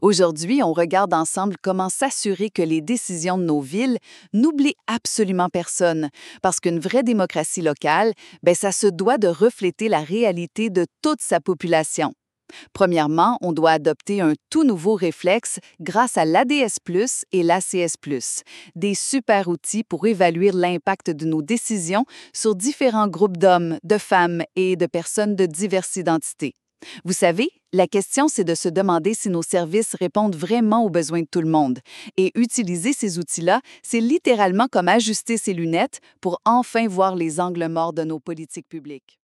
Aujourd'hui, on regarde ensemble comment s'assurer que les décisions de nos villes n'oublient absolument personne, parce qu'une vraie démocratie locale, ça se doit de refléter la réalité de toute sa population. Premièrement, on doit adopter un tout nouveau réflexe grâce à l'ADS+ et l'ACS+, des super outils pour évaluer l'impact de nos décisions sur différents groupes d'hommes, de femmes et de personnes de diverses identités. Vous savez, la question, c'est de se demander si nos services répondent vraiment aux besoins de tout le monde. Et utiliser ces outils-là, c'est littéralement comme ajuster ses lunettes pour enfin voir les angles morts de nos politiques publiques.